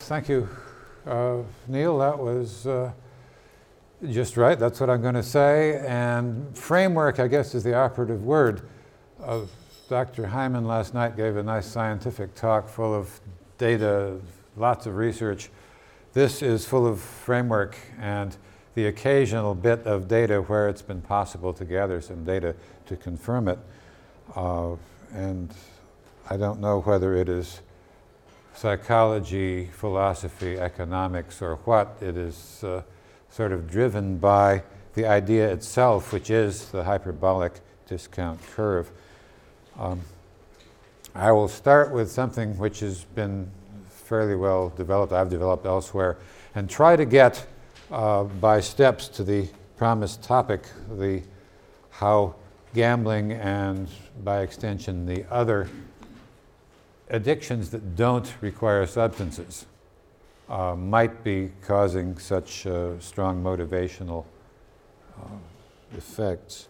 Thank you, Neil. That was just right. That's what I'm going to say. And framework, I guess, is the operative word. Dr. Hyman last night gave a nice scientific talk full of data, lots of research. This is full of framework and the occasional bit of data where it's been possible to gather some data to confirm it. And I don't know whether it is psychology, philosophy, economics, or what. It is sort of driven by the idea itself, which is the hyperbolic discount curve. I will start with something which has been fairly well developed, I've developed elsewhere, and try to get by steps to the promised topic, the how gambling and by extension the other addictions that don't require substances might be causing such strong motivational effects.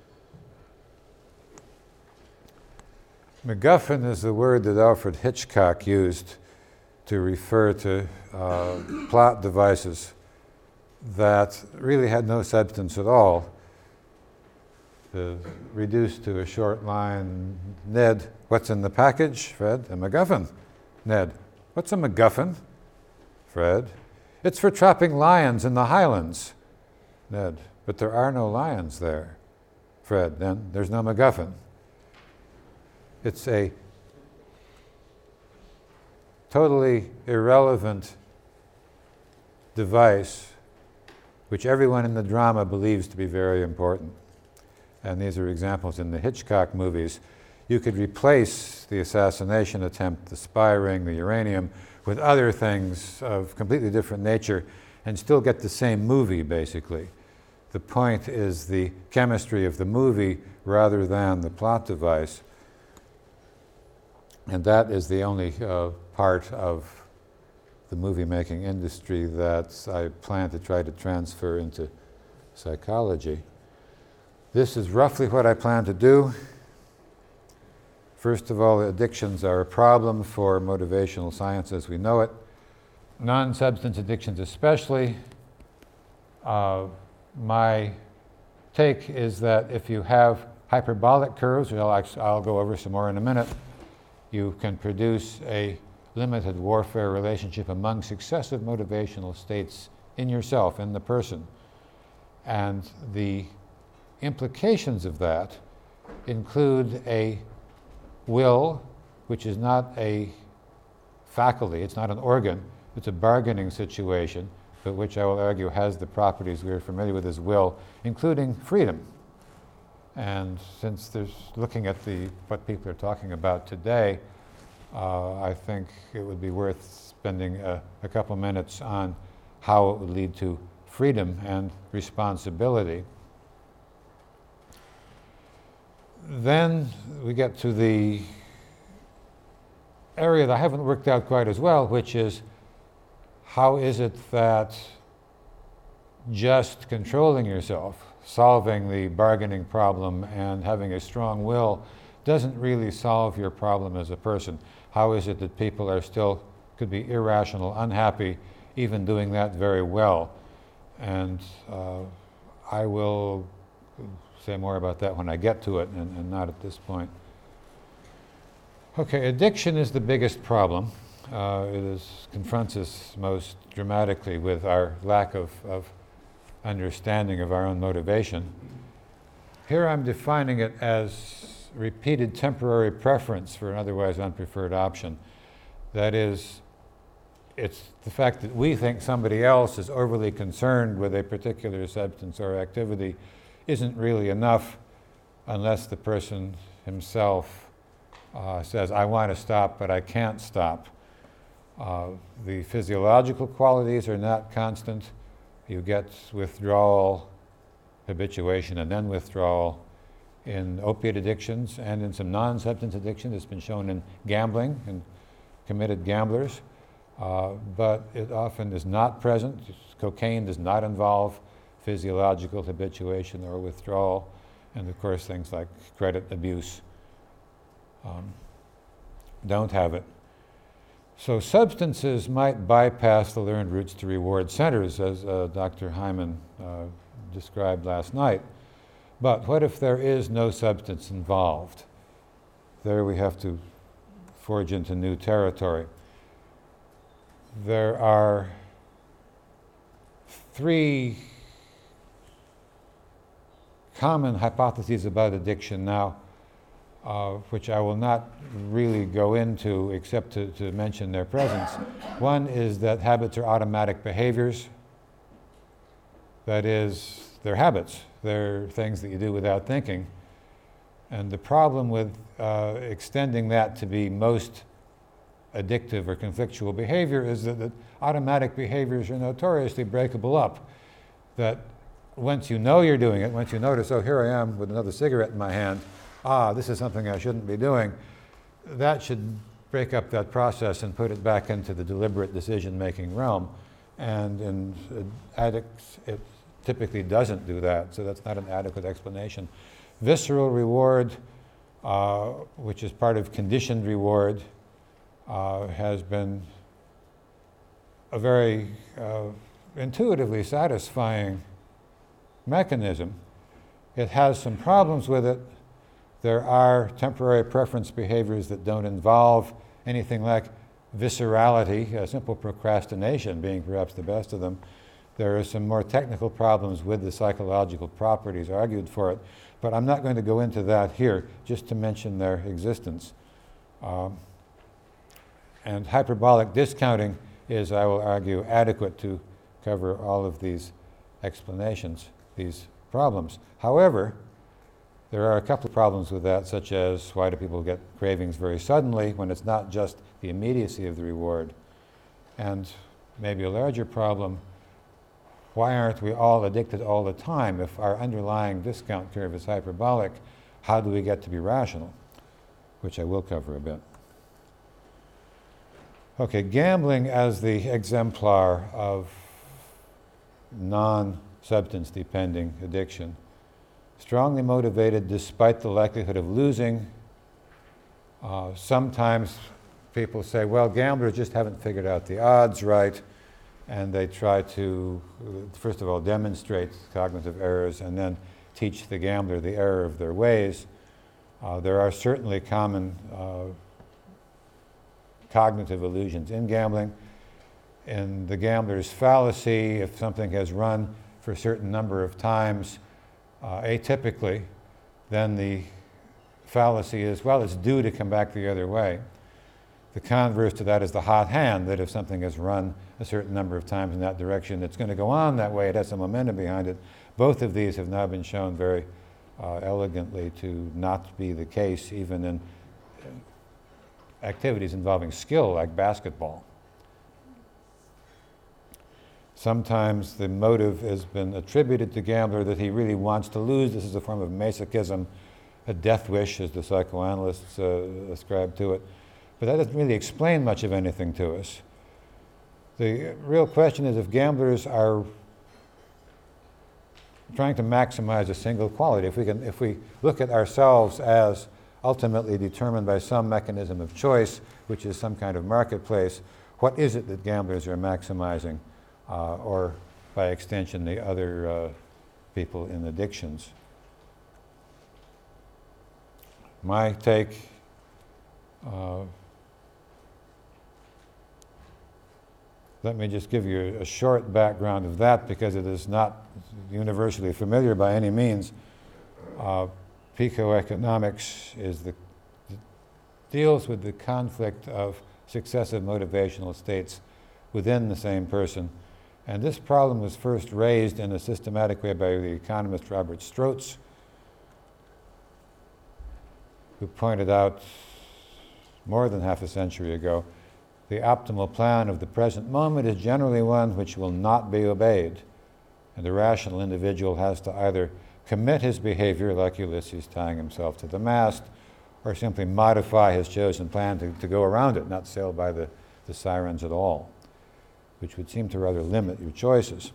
MacGuffin is the word that Alfred Hitchcock used to refer to plot devices that really had no substance at all. Reduced to a short line, Ned, what's in the package? Fred, a MacGuffin. Ned, what's a MacGuffin? Fred, it's for trapping lions in the Highlands. Ned, but there are no lions there. Fred, then there's no MacGuffin. It's a totally irrelevant device which everyone in the drama believes to be very important. And these are examples in the Hitchcock movies. You could replace the assassination attempt, the spy ring, the uranium, with other things of completely different nature and still get the same movie, basically. The point is the chemistry of the movie rather than the plot device. And that is the only part of the movie-making industry that I plan to try to transfer into psychology. This is roughly what I plan to do. First of all, addictions are a problem for motivational science as we know it. Non-substance addictions especially. My take is that if you have hyperbolic curves, which I'll go over some more in a minute, you can produce a limited warfare relationship among successive motivational states in yourself, in the person. And the implications of that include a will, which is not a faculty, it's not an organ, it's a bargaining situation, but which I will argue has the properties we are familiar with as will, including freedom. And since there's looking at what people are talking about today, I think it would be worth spending a couple minutes on how it would lead to freedom and responsibility. Then we get to the area that I haven't worked out quite as well, which is how is it that just controlling yourself, solving the bargaining problem and having a strong will doesn't really solve your problem as a person. How is it that people are still, could be irrational, unhappy, even doing that very well? And I will say more about that when I get to it and not at this point. Okay, addiction is the biggest problem. It confronts us most dramatically with our lack of understanding of our own motivation. Here I'm defining it as repeated temporary preference for an otherwise unpreferred option. That is, it's the fact that we think somebody else is overly concerned with a particular substance or activity isn't really enough unless the person himself says, I want to stop, but I can't stop. The physiological qualities are not constant. You get withdrawal, habituation, and then withdrawal in opiate addictions and in some non-substance addiction. It's been shown in gambling and committed gamblers, but it often is not present. Cocaine does not involve physiological habituation or withdrawal, and of course things like credit abuse don't have it. So substances might bypass the learned routes to reward centers, as Dr. Hyman described last night. But what if there is no substance involved? There we have to forge into new territory. There are three common hypotheses about addiction now, which I will not really go into except to mention their presence. One is that habits are automatic behaviors. That is, they're habits. They're things that you do without thinking. And the problem with extending that to be most addictive or conflictual behavior is that automatic behaviors are notoriously breakable up. That once you know you're doing it, once you notice, oh, here I am with another cigarette in my hand, this is something I shouldn't be doing, that should break up that process and put it back into the deliberate decision-making realm. And in addicts, it typically doesn't do that, so that's not an adequate explanation. Visceral reward, which is part of conditioned reward, has been a very intuitively satisfying mechanism. It has some problems with it. There are temporary preference behaviors that don't involve anything like viscerality, simple procrastination being perhaps the best of them. There are some more technical problems with the psychological properties argued for it, but I'm not going to go into that here, just to mention their existence. And hyperbolic discounting is, I will argue, adequate to cover all of these explanations, these problems. However, there are a couple of problems with that, such as why do people get cravings very suddenly when it's not just the immediacy of the reward? And maybe a larger problem, why aren't we all addicted all the time? If our underlying discount curve is hyperbolic, how do we get to be rational? Which I will cover a bit. Okay, gambling as the exemplar of non-substance depending addiction. Strongly motivated despite the likelihood of losing. Sometimes people say, well, gamblers just haven't figured out the odds right, and they try to, first of all, demonstrate cognitive errors and then teach the gambler the error of their ways. There are certainly common cognitive illusions in gambling. In the gambler's fallacy, if something has run for a certain number of times, atypically, then the fallacy is, well, it's due to come back the other way. The converse to that is the hot hand, that if something has run a certain number of times in that direction, it's going to go on that way, it has some momentum behind it. Both of these have now been shown very elegantly to not be the case, even in activities involving skill, like basketball. Sometimes the motive has been attributed to gambler that he really wants to lose. This is a form of masochism, a death wish, as the psychoanalysts ascribe to it. But that doesn't really explain much of anything to us. The real question is if gamblers are trying to maximize a single quality. If we look at ourselves as ultimately determined by some mechanism of choice, which is some kind of marketplace, what is it that gamblers are maximizing? Or by extension, the other people in addictions. My take, let me just give you a short background of that because it is not universally familiar by any means. Pico-economics deals with the conflict of successive motivational states within the same person. And this problem was first raised in a systematic way by the economist Robert Strotz, who pointed out more than half a century ago, the optimal plan of the present moment is generally one which will not be obeyed. And the rational individual has to either commit his behavior, like Ulysses tying himself to the mast, or simply modify his chosen plan to go around it, not sail by the sirens at all, which would seem to rather limit your choices.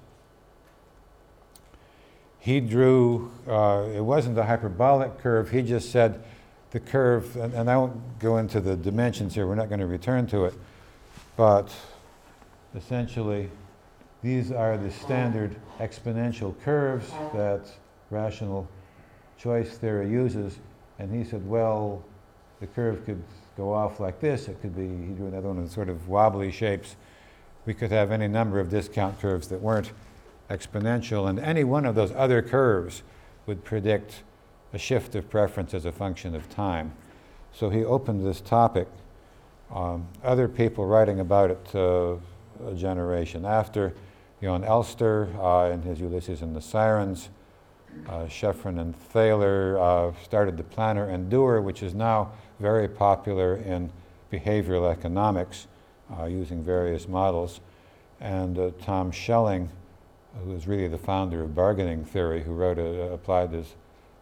He drew, it wasn't a hyperbolic curve, he just said the curve, and I won't go into the dimensions here, we're not going to return to it, but essentially these are the standard exponential curves that rational choice theory uses. And he said, well, the curve could go off like this. It could be, he drew another one of sort of wobbly shapes. We could have any number of discount curves that weren't exponential, and any one of those other curves would predict a shift of preference as a function of time. So he opened this topic. Other people writing about it a generation after, Johan Elster in his Ulysses and the Sirens, Sheffrin and Thaler started the planar endurer, which is now very popular in behavioral economics, using various models. And Tom Schelling, who is really the founder of bargaining theory, who applied this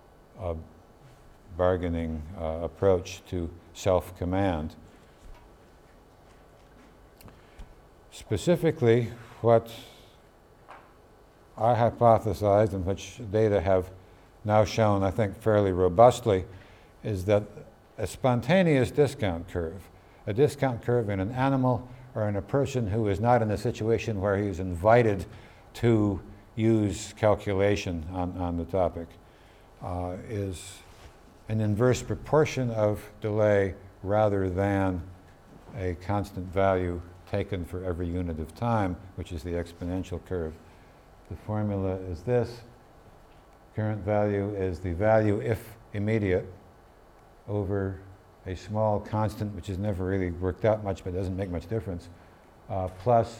bargaining approach to self-command. Specifically, what I hypothesized, and which data have now shown, I think, fairly robustly, is that a spontaneous discount curve, a discount curve in an animal or in a person who is not in a situation where he is invited to use calculation on the topic, is an inverse proportion of delay rather than a constant value taken for every unit of time, which is the exponential curve. The formula is this. Current value is the value, if immediate, over a small constant, which has never really worked out much but doesn't make much difference, plus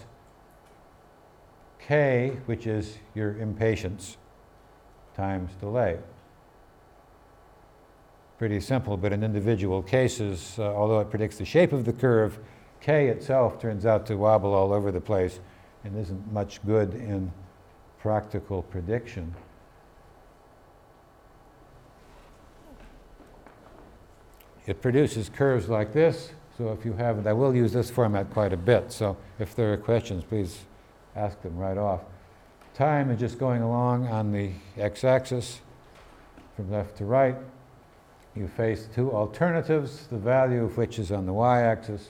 k, which is your impatience, times delay. Pretty simple, but in individual cases, although it predicts the shape of the curve, k itself turns out to wobble all over the place and isn't much good in practical prediction. It produces curves like this, so if you have it, I will use this format quite a bit, so if there are questions, please ask them right off. Time is just going along on the x-axis from left to right. You face two alternatives, the value of which is on the y-axis.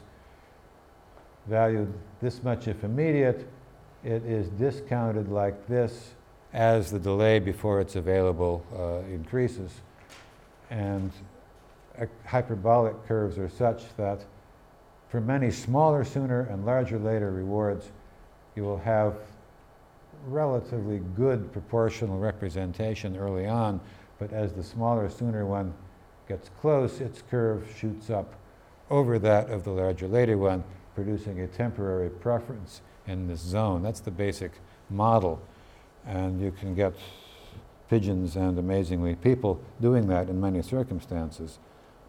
Valued this much if immediate, it is discounted like this as the delay before it's available increases. And hyperbolic curves are such that for many smaller sooner and larger later rewards, you will have relatively good proportional representation early on, but as the smaller sooner one gets close, its curve shoots up over that of the larger later one, producing a temporary preference in this zone. That's the basic model. And you can get pigeons and, amazingly, people doing that in many circumstances.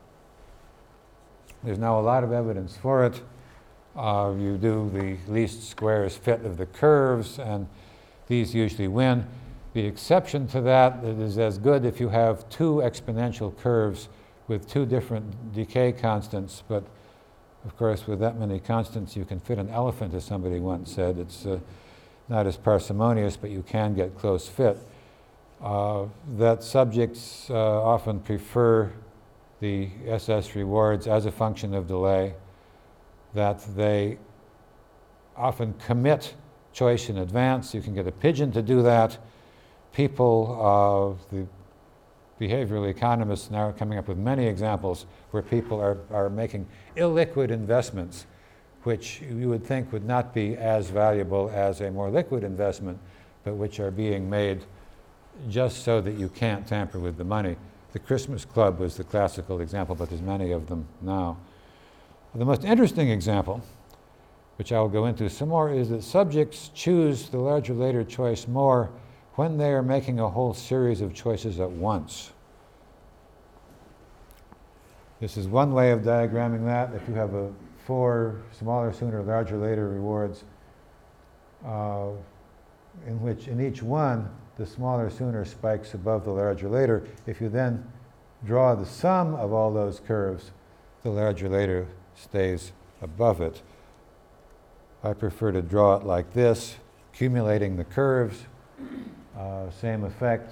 There's now a lot of evidence for it. You do the least squares fit of the curves, and these usually win. The exception to that is as good if you have two exponential curves with two different decay constants, but of course, with that many constants, you can fit an elephant, as somebody once said. It's not as parsimonious, but you can get close fit. That subjects often prefer the SS rewards as a function of delay, that they often commit choice in advance. You can get a pigeon to do that. People, the behavioral economists now are coming up with many examples where people are making illiquid investments, which you would think would not be as valuable as a more liquid investment, but which are being made just so that you can't tamper with the money. The Christmas Club was the classical example, but there's many of them now. The most interesting example, which I'll go into some more, is that subjects choose the larger later choice more when they are making a whole series of choices at once. This is one way of diagramming that. If you have four smaller sooner, larger later rewards, in which in each one the smaller sooner spikes above the larger later. If you then draw the sum of all those curves, the larger later stays above it. I prefer to draw it like this, accumulating the curves. Same effect,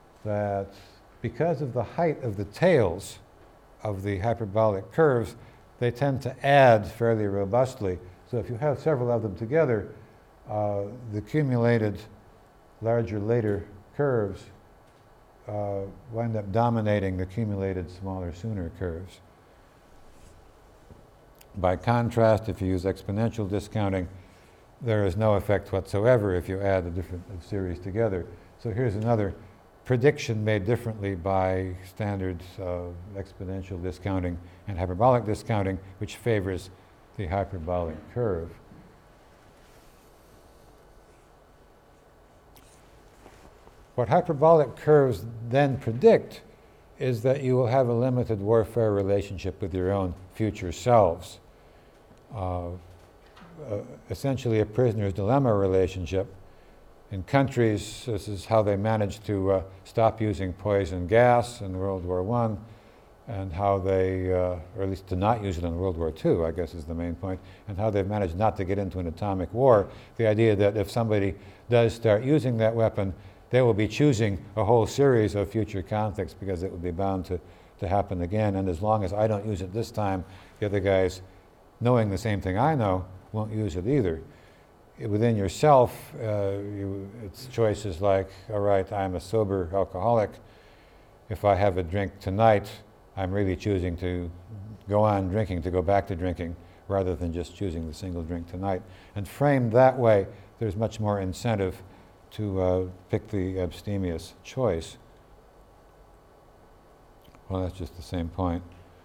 that because of the height of the tails of the hyperbolic curves, they tend to add fairly robustly. So if you have several of them together, the accumulated larger later curves wind up dominating the accumulated smaller sooner curves. By contrast, if you use exponential discounting, there is no effect whatsoever if you add the different series together. So here's another prediction made differently by standards of exponential discounting and hyperbolic discounting, which favors the hyperbolic curve. What hyperbolic curves then predict is that you will have a limited warfare relationship with your own future selves. Essentially a prisoner's dilemma relationship. In countries, this is how they managed to stop using poison gas in World War I, and how they, or at least to not use it in World War II, I guess is the main point, and how they've managed not to get into an atomic war. The idea that if somebody does start using that weapon, they will be choosing a whole series of future conflicts because it will be bound to happen again. And as long as I don't use it this time, the other guys, knowing the same thing I know, won't use it either. Within yourself, it's choices like, all right, I'm a sober alcoholic. If I have a drink tonight, I'm really choosing to go on drinking, to go back to drinking, rather than just choosing the single drink tonight. And framed that way, there's much more incentive to pick the abstemious choice. Well, that's just the same point.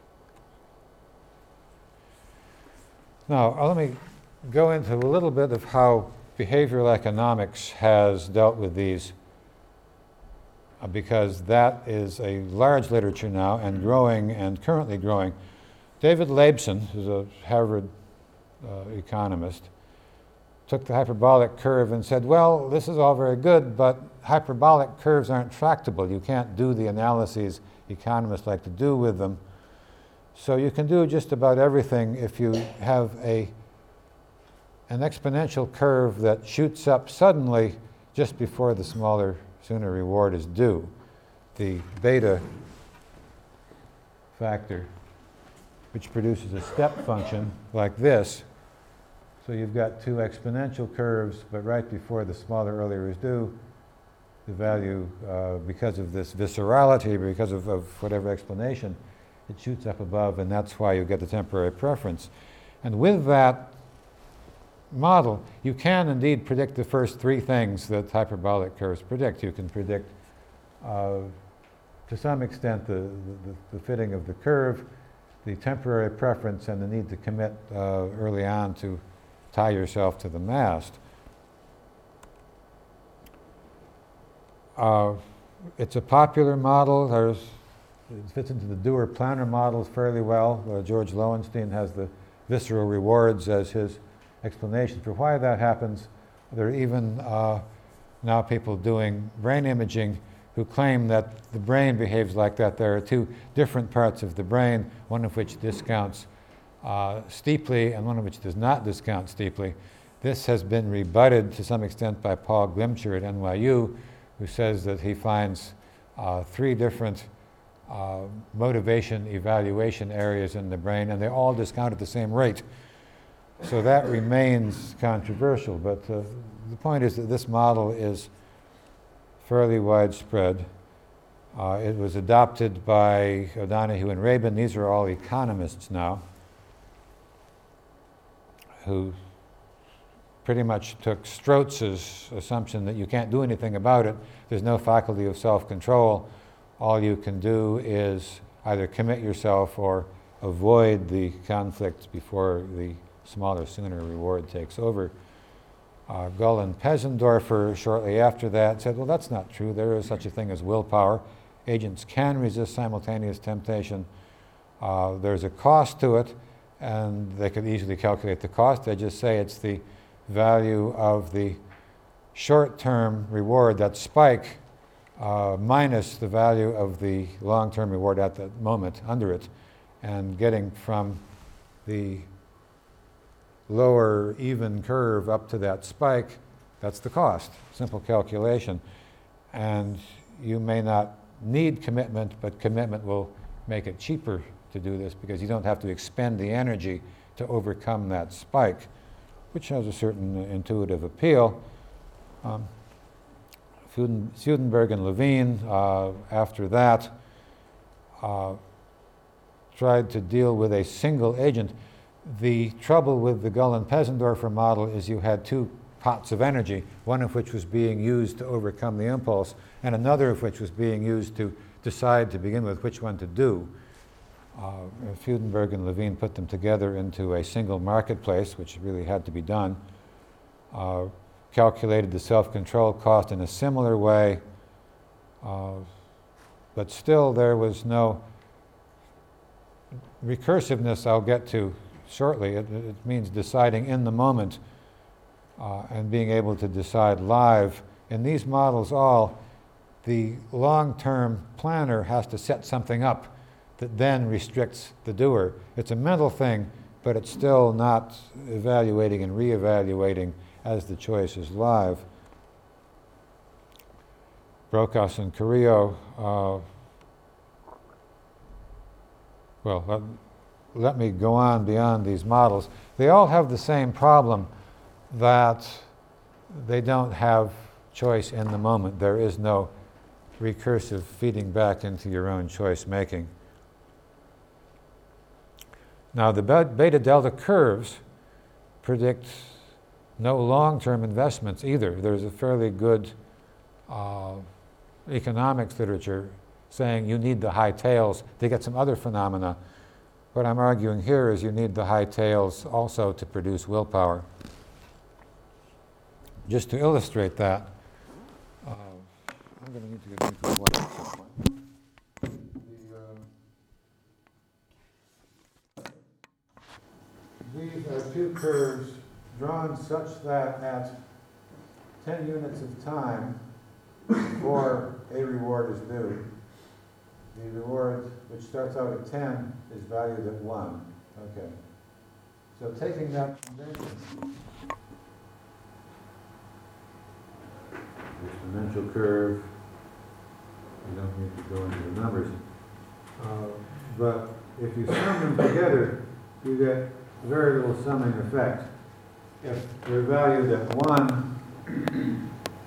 Now, let me go into a little bit of how behavioral economics has dealt with these, because that is a large literature now and growing and currently growing. David Laibson, who's a Harvard economist, took the hyperbolic curve and said, well, this is all very good, but hyperbolic curves aren't tractable. You can't do the analyses economists like to do with them. So you can do just about everything if you have an exponential curve that shoots up suddenly just before the smaller sooner reward is due. The beta factor, which produces a step function like this. So you've got two exponential curves, but right before the smaller earlier is due, the value, because of this viscerality, because of whatever explanation, it shoots up above, and that's why you get the temporary preference. And with that model, you can indeed predict the first three things that hyperbolic curves predict. You can predict, to some extent, the fitting of the curve, the temporary preference, and the need to commit early on to tie yourself to the mast. It's a popular model. It fits into the Dewar-Planner models fairly well. George Lowenstein has the visceral rewards as his explanation for why that happens. There are even now people doing brain imaging who claim that the brain behaves like that. There are two different parts of the brain, one of which discounts steeply and one of which does not discount steeply. This has been rebutted to some extent by Paul Glimcher at NYU, who says that he finds three different motivation evaluation areas in the brain, and they all discount at the same rate. So that remains controversial, but the point is that this model is fairly widespread. It was adopted by O'Donoghue and Rabin. These are all economists now, who pretty much took Strotz's assumption that you can't do anything about it. There's no faculty of self-control. All you can do is either commit yourself or avoid the conflict before the smaller sooner reward takes over. Gull and Pezendorfer shortly after that said, well, that's not true. There is such a thing as willpower. Agents can resist simultaneous temptation. There's a cost to it, and they could easily calculate the cost. They just say it's the value of the short-term reward, that spike, minus the value of the long-term reward at that moment under it, and getting from the lower even curve up to that spike, that's the cost. Simple calculation. And you may not need commitment, but commitment will make it cheaper to do this because you don't have to expend the energy to overcome that spike, which has a certain intuitive appeal. Swedenborg and Levine, after that, tried to deal with a single agent. The trouble with the Gullen-Pezendorfer model is you had two pots of energy, one of which was being used to overcome the impulse, and another of which was being used to decide to begin with which one to do. Swedenborg and Levine put them together into a single marketplace, which really had to be done. Calculated the self-control cost in a similar way, but still there was no recursiveness. I'll get to shortly. It means deciding in the moment and being able to decide live. In these models all, the long-term planner has to set something up that then restricts the doer. It's a mental thing, but it's still not evaluating and re-evaluating as the choice is live. Brocaus and Carrillo, let me go on beyond these models. They all have the same problem, that they don't have choice in the moment. There is no recursive feeding back into your own choice making. Now, the beta-delta curves predict no long-term investments either. There's a fairly good economics literature saying you need the high tails to get some other phenomena. What I'm arguing here is you need the high tails also to produce willpower. Just to illustrate that, I'm going to need to get into one at some point. These are two curves drawn such that at 10 units of time before a reward is due, the reward, which starts out at 10, is valued at 1. Okay. So taking that convention, exponential curve, you don't need to go into the numbers, but if you sum them together, you get very little summing effect. If they're valued at 1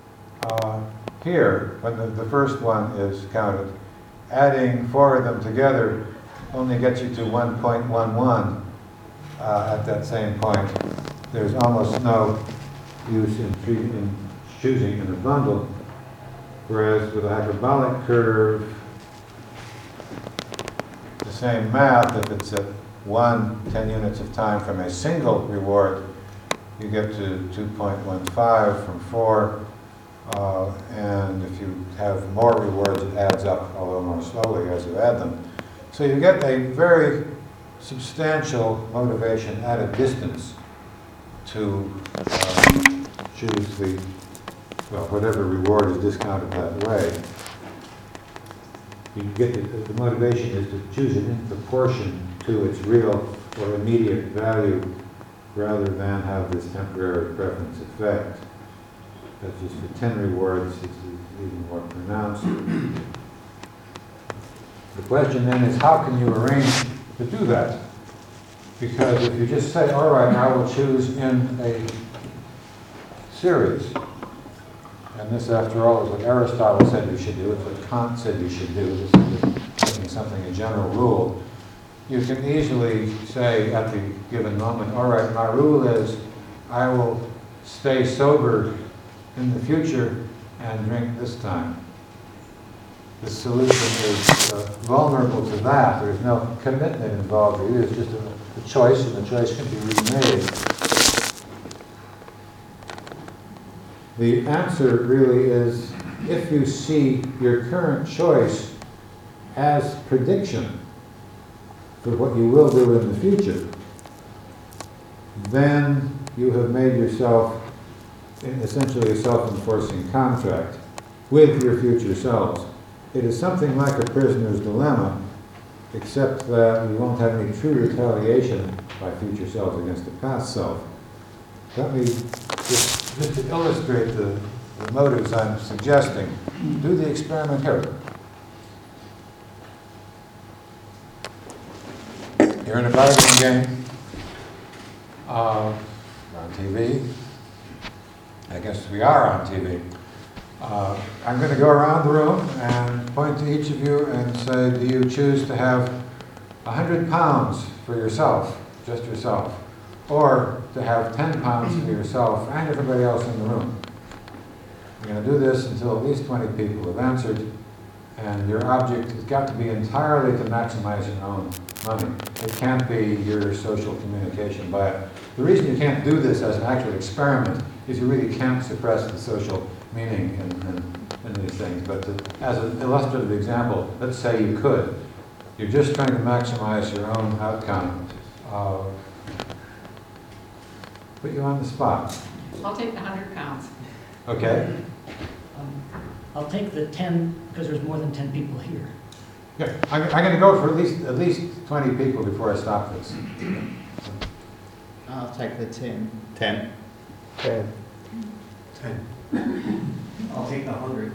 here, when the first one is counted, adding 4 of them together only gets you to 1.11 at that same point. There's almost no use in choosing in a bundle, whereas with a hyperbolic curve, the same math, if it's at 10 units of time from a single reward, you get to 2.15 from 4, and if you have more rewards, it adds up, although more slowly as you add them. So you get a very substantial motivation at a distance to choose whatever reward is discounted that way. You get the motivation is to choose it in proportion to its real or immediate value, rather than have this temporary preference effect. That's just for 10 rewards, it's even more pronounced. The question then is, how can you arrange to do that? Because if you just say, all right, I will choose in a series, and this, after all, is what Aristotle said you should do, it's what Kant said you should do, this is making something a general rule, you can easily say at the given moment, all right, my rule is I will stay sober in the future and drink this time. The solution is vulnerable to that. There's no commitment involved. It is just a choice, and the choice can be remade. The answer really is, if you see your current choice as prediction for what you will do in the future, then you have made yourself essentially a self-enforcing contract with your future selves. It is something like a prisoner's dilemma, except that you won't have any true retaliation by future selves against the past self. Let me just to illustrate the motives I'm suggesting, do the experiment here. You're in a bargaining game. On TV. I guess we are on TV. I'm going to go around the room and point to each of you and say, do you choose to have 100 pounds for yourself, just yourself, or to have 10 pounds for yourself and everybody else in the room? We're going to do this until at least 20 people have answered, and your object has got to be entirely to maximize your own money. It can't be your social communication by it. The reason you can't do this as an actual experiment is you really can't suppress the social meaning in these things. But as an illustrative example, let's say you could. You're just trying to maximize your own outcome. Put you on the spot. I'll take the 100 pounds. Okay. I'll take the 10 because there's more than 10 people here. Yeah, I'm going to go for at least 20 people before I stop this. I'll take the 10. 10. 10. 10. I'll take the 100.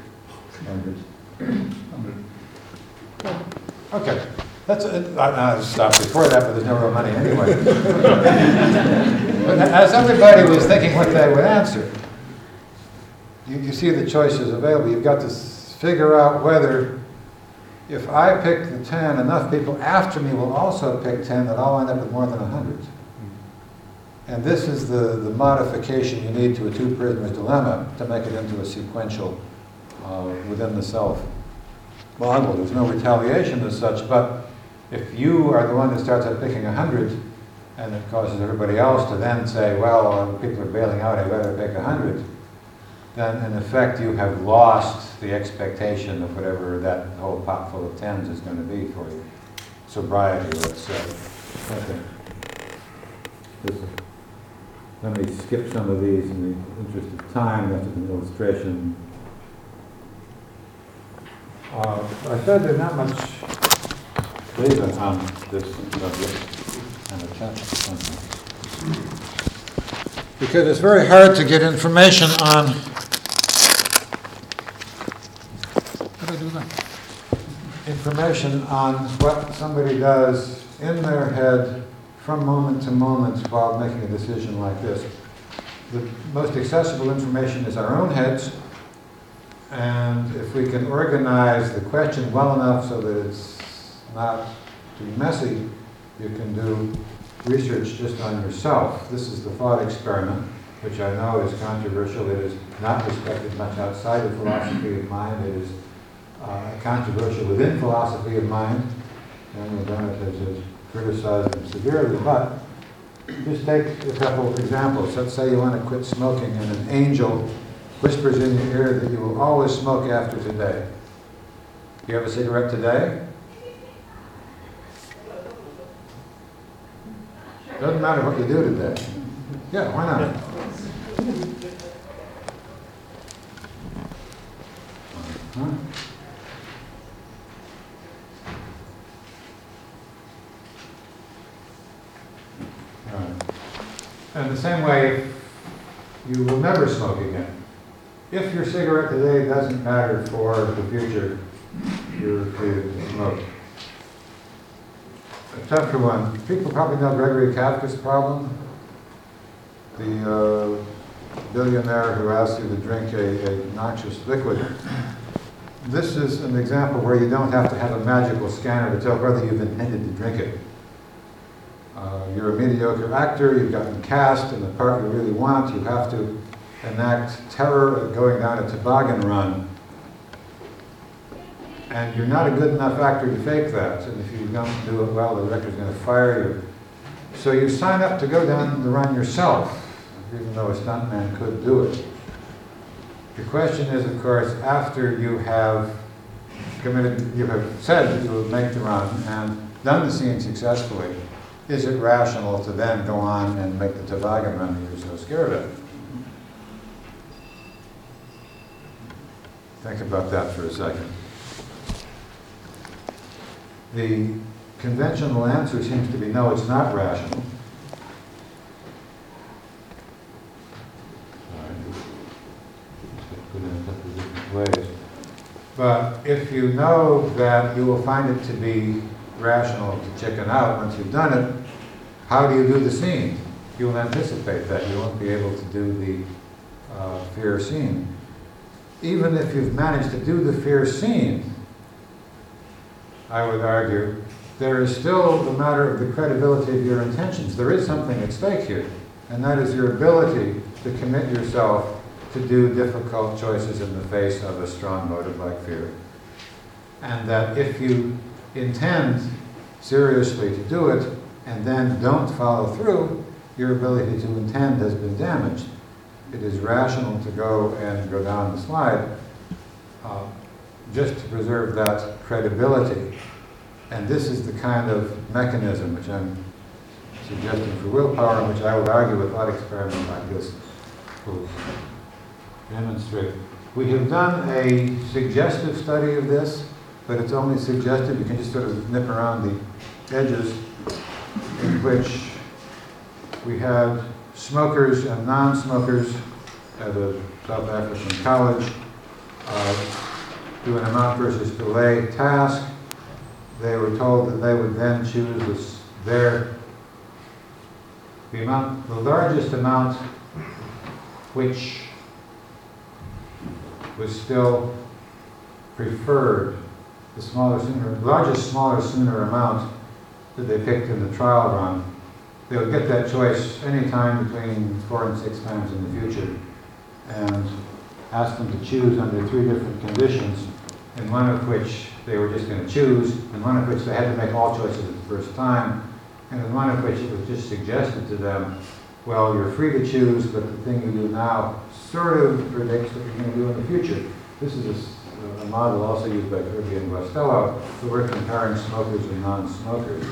100. Okay. That's I'll stop before that, but there's no real money anyway. But as everybody was thinking what they would answer, you see the choices available. You've got to figure out whether, if I pick the 10, enough people after me will also pick 10 that I'll end up with more than 100. And this is the modification you need to a two-prisoner's dilemma to make it into a sequential within the self model. There's no retaliation as such, but if you are the one that starts out picking 100, and it causes everybody else to then say, well, people are bailing out, I better pick 100, then in effect you have lost the expectation of whatever that whole pot full of 10s is going to be for you. Sobriety, let's say. Okay. Let me skip some of these in the interest of time. That's an illustration. I said there's not much data on this subject, and attached to something. Because it's very hard to get information on. How do I do that? Information on what somebody does in their head from moment to moment while making a decision like this. The most accessible information is our own heads, and if we can organize the question well enough so that it's not too messy, you can do research just on yourself. This is the thought experiment, which I know is controversial. It is not respected much outside of philosophy of mind. It is controversial within philosophy of mind, and Dennett has criticized them severely. But just take a couple of examples. Let's say you want to quit smoking, and an angel whispers in your ear that you will always smoke after today. Do you have a cigarette today? Doesn't matter what you do today. Yeah, why not? Huh? And the same way, you will never smoke again. If your cigarette today doesn't matter for the future, you're free to smoke. A tougher one. People probably know Gregory Kafka's problem. The billionaire who asks you to drink a noxious liquid. This is an example where you don't have to have a magical scanner to tell whether you've intended to drink it. You're a mediocre actor, you've gotten cast in the part you really want, you have to enact terror at going down a toboggan run. And you're not a good enough actor to fake that, and if you don't do it well, the director's going to fire you. So you sign up to go down the run yourself, even though a stuntman could do it. The question is, of course, after you have committed, you have said that you will make the run and done the scene successfully, is it rational to then go on and make the toboggan run that you're so scared of? Think about that for a second. The conventional answer seems to be no, it's not rational. Put it in a couple of different ways. But if you know that you will find it to be rational to chicken out once you've done it. How do you do the scene? You'll anticipate that. You won't be able to do the fear scene. Even if you've managed to do the fear scene, I would argue, there is still the matter of the credibility of your intentions. There is something at stake here, and that is your ability to commit yourself to do difficult choices in the face of a strong motive like fear. And that if you intend seriously to do it and then don't follow through, your ability to intend has been damaged. It is rational to go down the slide just to preserve that credibility. And this is the kind of mechanism which I'm suggesting for willpower, and which I would argue a thought experiment like this will demonstrate. We have done a suggestive study of this, but it's only suggestive. You can just sort of nip around the edges, in which we had smokers and non-smokers at a South African college do an amount versus delay task. They were told that they would then choose the largest amount which was still preferred, largest smaller sooner amount that they picked in the trial run. They would get that choice any time between 4 and 6 times in the future, and ask them to choose under 3 different conditions, in one of which they were just going to choose, in one of which they had to make all choices at the first time, and in one of which it was just suggested to them, well, you're free to choose, but the thing you do now sort of predicts what you're going to do in the future. This is a model also used by Kirby and Guastello, who were comparing smokers and non-smokers.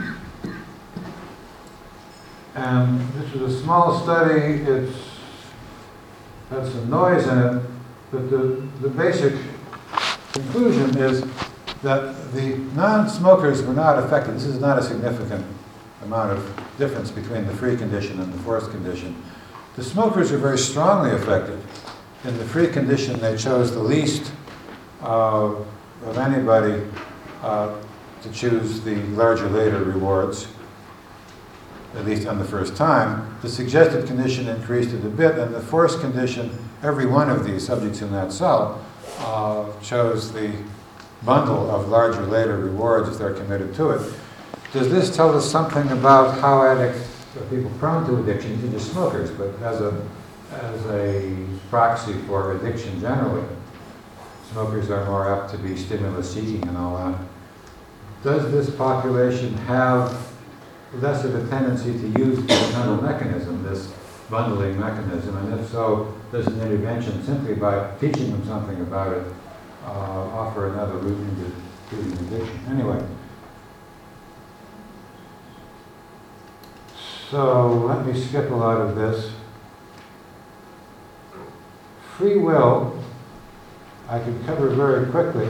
And this was a small study. It's had some noise in it, but the basic conclusion is that the non-smokers were not affected. This is not a significant amount of difference between the free condition and the forced condition. The smokers are very strongly affected. In the free condition, they chose the least of anybody to choose the larger later rewards, at least on the first time. The suggested condition increased it a bit, and the forced condition, every one of these subjects in that cell chose the bundle of larger later rewards if they're committed to it. Does this tell us something about how addicts, or people prone to addiction, even just smokers, but as a proxy for addiction generally? Smokers are more apt to be stimulus seeking and all that. Does this population have less of a tendency to use the mental mechanism, this bundling mechanism? And if so, does an intervention simply by teaching them something about it offer another route into treating addiction? Anyway, so let me skip a lot of this. Free will, I could cover very quickly.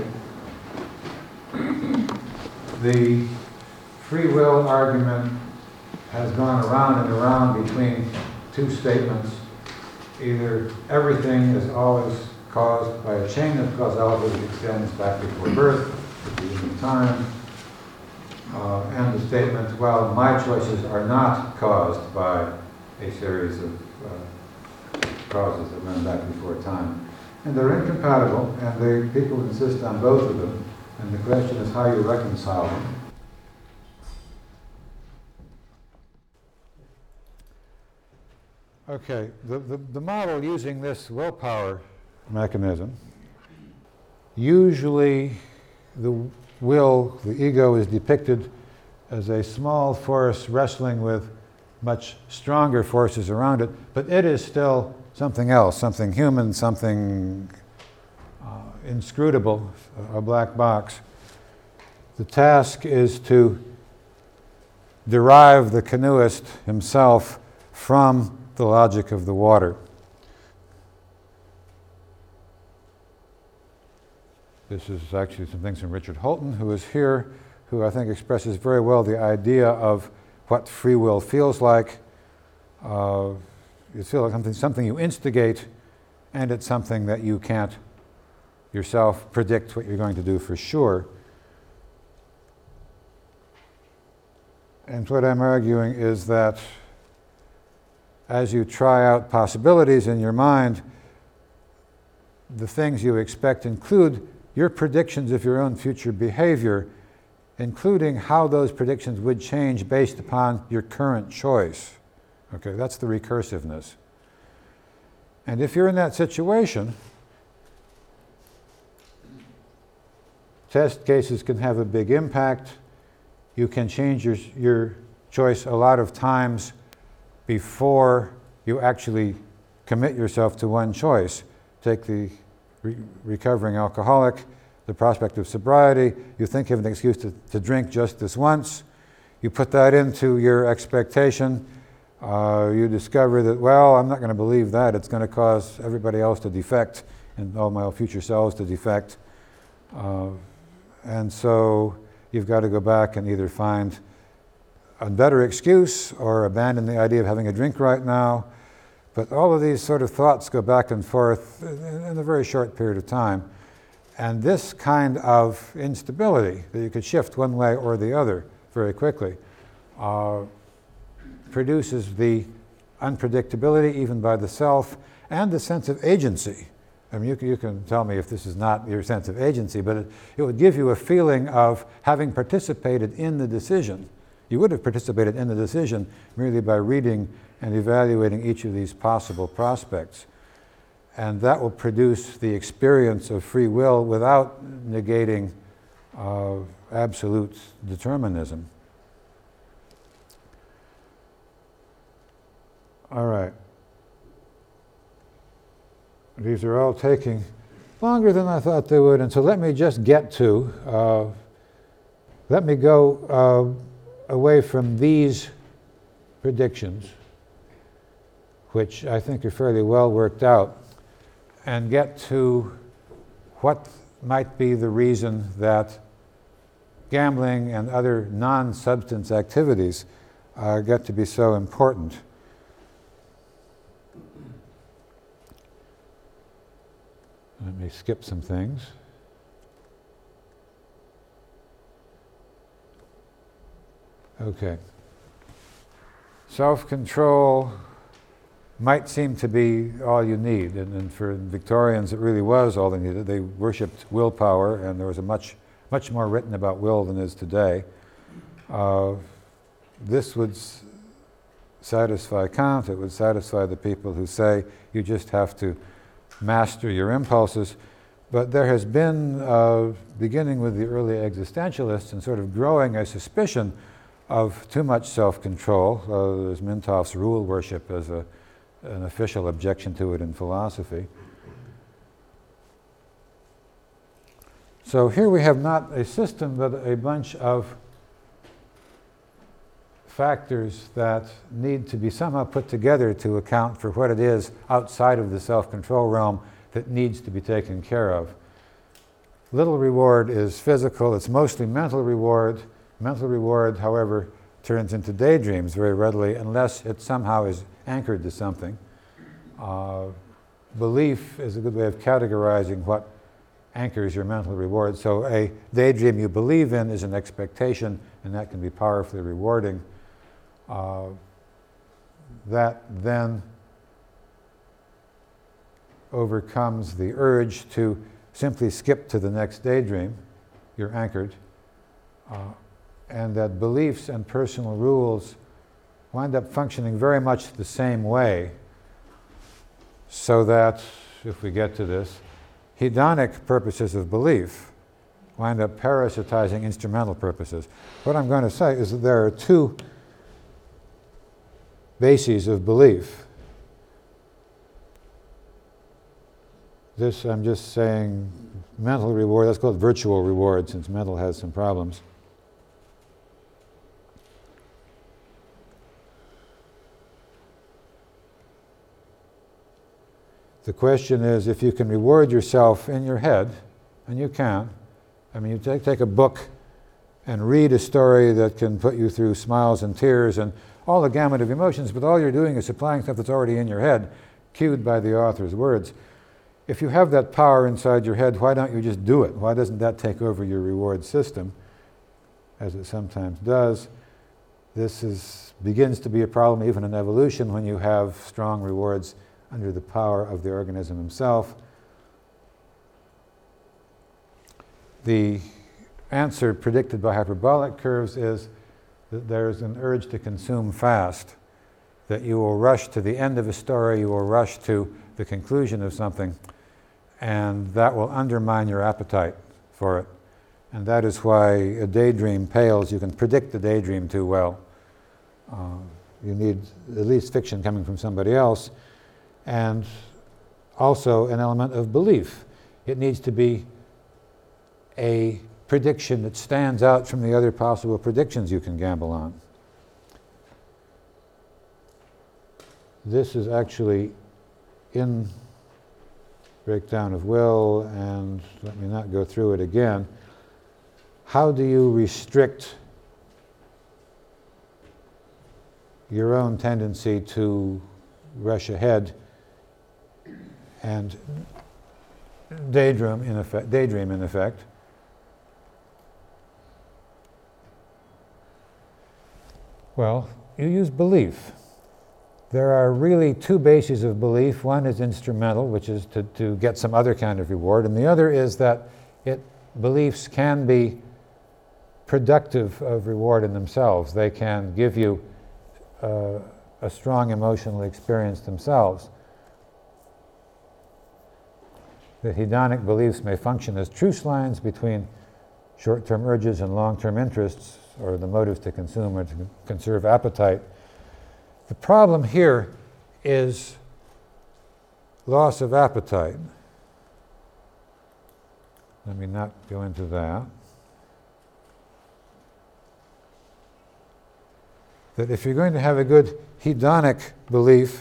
The free will argument has gone around and around between 2 statements. Either everything is always caused by a chain of causality that extends back before birth, at the beginning of time, and the statement, well, my choices are not caused by a series of causes that run back before time. And they're incompatible, and people insist on both of them, and the question is how you reconcile them. Okay, the model using this willpower mechanism, usually the will, the ego, is depicted as a small force wrestling with much stronger forces around it, but it is still something else, something human, something inscrutable, a black box. The task is to derive the canoeist himself from the logic of the water. This is actually some things from Richard Holton, who is here, who I think expresses very well the idea of what free will feels like. It feels like something you instigate, and it's something that you can't yourself predict what you're going to do for sure. And what I'm arguing is that as you try out possibilities in your mind, the things you expect include your predictions of your own future behavior, including how those predictions would change based upon your current choice. Okay, that's the recursiveness. And if you're in that situation, test cases can have a big impact. You can change your choice a lot of times before you actually commit yourself to one choice. Take the recovering alcoholic, the prospect of sobriety. You think you have an excuse to drink just this once. You put that into your expectation. You discover that, well, I'm not going to believe that. It's going to cause everybody else to defect and all my future selves to defect. And so you've got to go back and either find a better excuse or abandon the idea of having a drink right now. But all of these sort of thoughts go back and forth in a very short period of time. And this kind of instability, that you could shift one way or the other very quickly, produces the unpredictability even by the self and the sense of agency. I mean, you can tell me if this is not your sense of agency, but it would give you a feeling of having participated in the decision. You would have participated in the decision merely by reading and evaluating each of these possible prospects. And that will produce the experience of free will without negating absolute determinism. All right. These are all taking longer than I thought they would, and so let me just get to, let me go away from these predictions, which I think are fairly well worked out, and get to what might be the reason that gambling and other non-substance activities get to be so important. Let me skip some things. Okay. Self-control might seem to be all you need, and for Victorians it really was all they needed. They worshipped willpower, and there was much more written about will than is today. This would satisfy Kant. It would satisfy the people who say you just have to master your impulses. But there has been, beginning with the early existentialists, and sort of growing a suspicion of too much self-control. There's Mintoff's rule worship as an official objection to it in philosophy. So here we have not a system, but a bunch of factors that need to be somehow put together to account for what it is outside of the self-control realm that needs to be taken care of. Little reward is physical. It's mostly mental reward. Mental reward, however, turns into daydreams very readily unless it somehow is anchored to something. Belief is a good way of categorizing what anchors your mental reward. So a daydream you believe in is an expectation, and that can be powerfully rewarding. That then overcomes the urge to simply skip to the next daydream. You're anchored. And that beliefs and personal rules wind up functioning very much the same way, so that, if we get to this, hedonic purposes of belief wind up parasitizing instrumental purposes. What I'm going to say is that there are two bases of belief. This, I'm just saying, mental reward, let's call it virtual reward, since mental has some problems. The question is, if you can reward yourself in your head, and you can, I mean, you take a book and read a story that can put you through smiles and tears and all the gamut of emotions, but all you're doing is supplying stuff that's already in your head, cued by the author's words. If you have that power inside your head, why don't you just do it? Why doesn't that take over your reward system, as it sometimes does? begins to be a problem even in evolution when you have strong rewards under the power of the organism himself. The answer predicted by hyperbolic curves is that there's an urge to consume fast, that you will rush to the end of a story, you will rush to the conclusion of something, and that will undermine your appetite for it. And that is why a daydream pales. You can predict the daydream too well. You need at least fiction coming from somebody else, and also an element of belief. It needs to be a prediction that stands out from the other possible predictions you can gamble on. This is actually in Breakdown of Will, and let me not go through it again. How do you restrict your own tendency to rush ahead and daydream in effect? Well, you use belief. There are really two bases of belief. One is instrumental, which is to get some other kind of reward, and the other is that beliefs can be productive of reward in themselves. They can give you a strong emotional experience themselves. The hedonic beliefs may function as truce lines between short-term urges and long-term interests, or the motives to consume or to conserve appetite. The problem here is loss of appetite. Let me not go into that. That if you're going to have a good hedonic belief,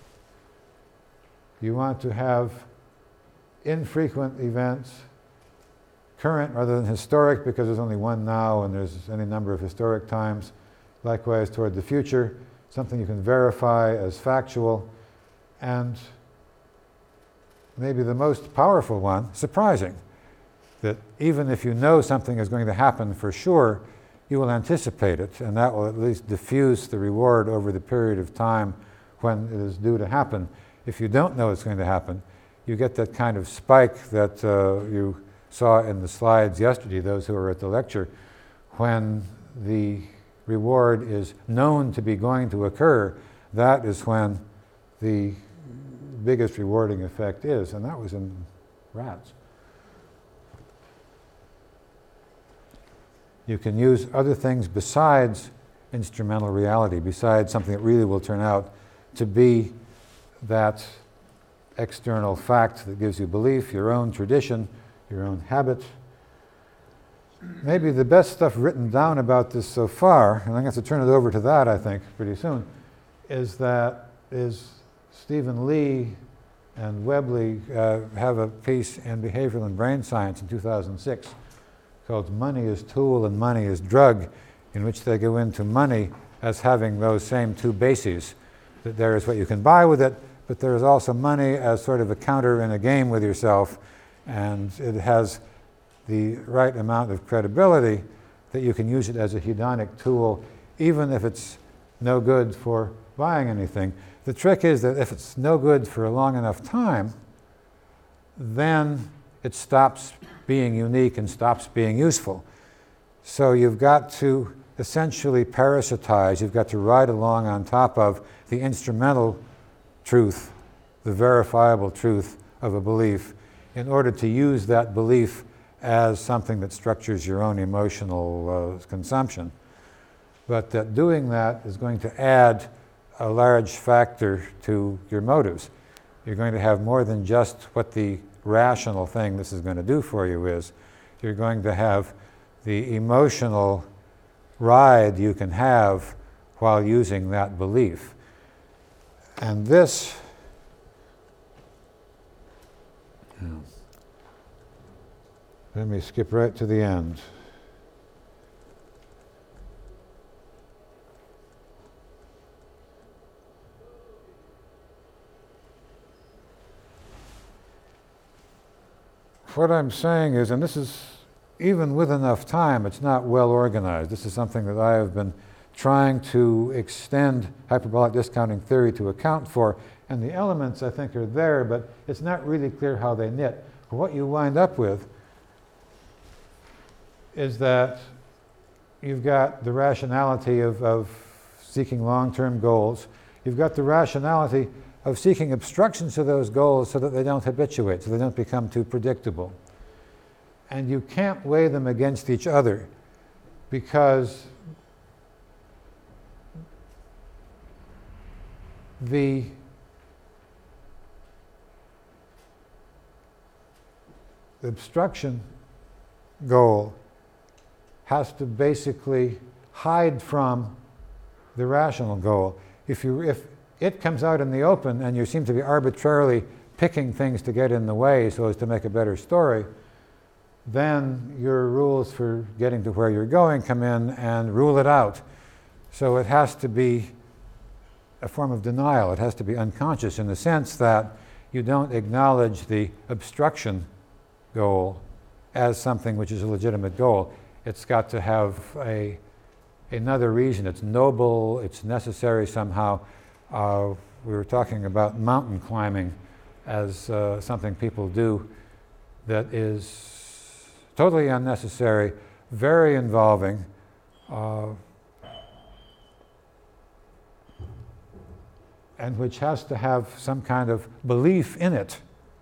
you want to have infrequent events, current rather than historic, because there's only one now and there's any number of historic times. Likewise toward the future, something you can verify as factual, and maybe the most powerful one, surprising, that even if you know something is going to happen for sure, you will anticipate it, and that will at least diffuse the reward over the period of time when it is due to happen. If you don't know it's going to happen, you get that kind of spike that you saw in the slides yesterday, those who were at the lecture, when the reward is known to be going to occur. That is when the biggest rewarding effect is, and that was in rats. You can use other things besides instrumental reality, besides something that really will turn out to be that external fact that gives you belief, your own tradition, your own habit. Maybe the best stuff written down about this so far, and I'm going to have to turn it over to that, I think, pretty soon, is Stephen Lee and Webley have a piece in Behavioral and Brain Science in 2006 called Money is Tool and Money is Drug, in which they go into money as having those same two bases, that there is what you can buy with it, but there is also money as sort of a counter in a game with yourself, and it has the right amount of credibility that you can use it as a hedonic tool, even if it's no good for buying anything. The trick is that if it's no good for a long enough time, then it stops being unique and stops being useful. So you've got to essentially parasitize, you've got to ride along on top of the instrumental truth, the verifiable truth of a belief, in order to use that belief as something that structures your own emotional consumption. But that doing that is going to add a large factor to your motives. You're going to have more than just what the rational thing this is going to do for you is. You're going to have the emotional ride you can have while using that belief. And this, let me skip right to the end. What I'm saying is, and this is even with enough time, it's not well organized. This is something that I have been trying to extend hyperbolic discounting theory to account for. And the elements, I think, are there, but it's not really clear how they knit. What you wind up with is that you've got the rationality of seeking long-term goals. You've got the rationality of seeking obstructions to those goals so that they don't habituate, so they don't become too predictable. And you can't weigh them against each other because the obstruction goal has to basically hide from the rational goal. If it comes out in the open and you seem to be arbitrarily picking things to get in the way so as to make a better story, then your rules for getting to where you're going come in and rule it out. So it has to be a form of denial. It has to be unconscious in the sense that you don't acknowledge the obstruction goal as something which is a legitimate goal. It's got to have another reason. It's noble, it's necessary somehow. We were talking about mountain climbing as something people do that is totally unnecessary, very involving, and which has to have some kind of belief in it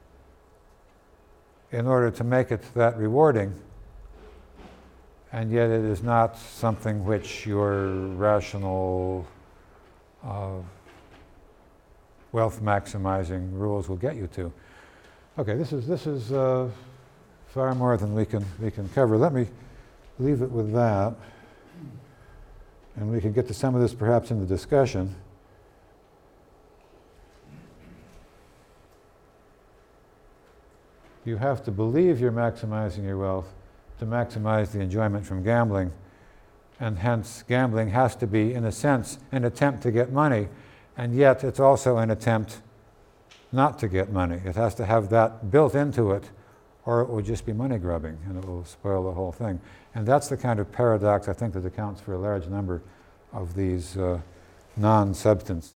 in order to make it that rewarding. And yet it is not something which your rational wealth maximizing rules will get you to. Okay, this is far more than we can cover. Let me leave it with that, and we can get to some of this perhaps in the discussion. You have to believe you're maximizing your wealth to maximize the enjoyment from gambling, and hence gambling has to be, in a sense, an attempt to get money, and yet it's also an attempt not to get money. It has to have that built into it, or it will just be money grubbing, and it will spoil the whole thing. And that's the kind of paradox, I think, that accounts for a large number of these non-substance